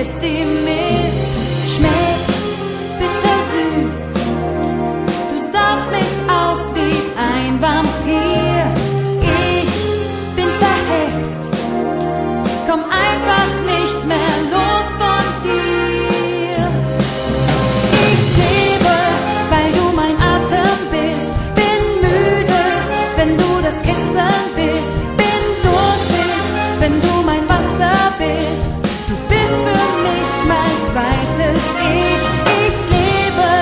Pessimist. Schmeckt bittersüß, du saugst mich aus wie ein Vampir. Ich bin verhext, komm einfach nicht mehr los von dir. Ich lebe, weil du mein Atem bist, bin müde, wenn du das Kissen bist, bin durstig, wenn du mein Wasser bist. Du bist für mich mein zweites Ich. Ich lebe.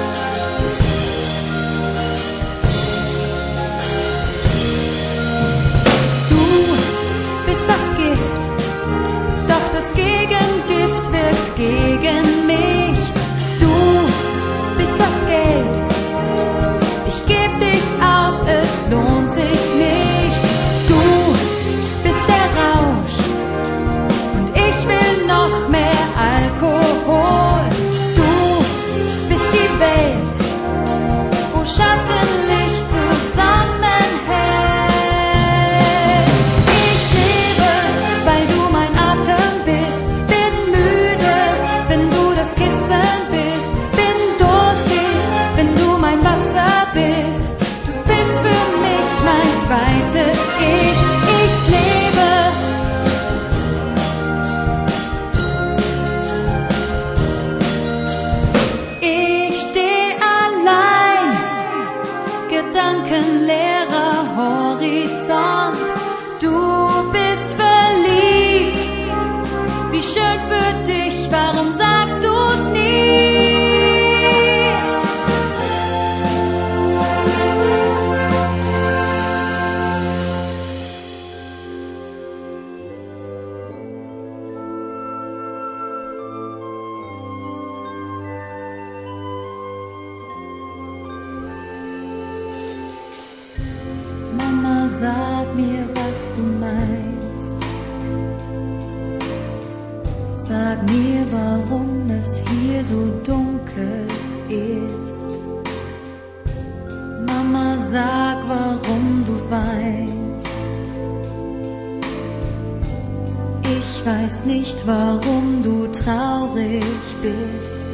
Du bist das Gift, doch das Gegengift wirkt gegen mich. Du bist das Geld, ich geb dich aus, es lohnt sich nicht. Du bist der Rausch und ich will noch mehr Alkohol. Du bist die Welt, wo Schattenlicht zusammenhält. Ich lebe, weil du mein Atem bist, bin müde, wenn du das Kissen bist, bin durstig, wenn du mein Wasser bist. Du bist für mich mein zweites Ich. Ich lebe. Ich steh allein, gedankenleerer Horizont. Du bist verliebt, wie schön für dich, warum sagst du's nie? Mama, sag mir, was du meinst. Sag mir, warum es hier so dunkel ist. Mama, sag, warum du weinst. Ich weiß nicht, warum du traurig bist.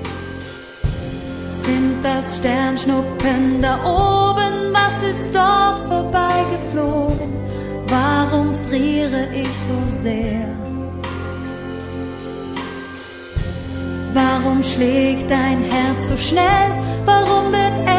Sind das Sternschnuppen da oben? Was ist dort vorbeigeflogen? Warum friere ich so sehr? Warum schlägt dein Herz so schnell? Warum wird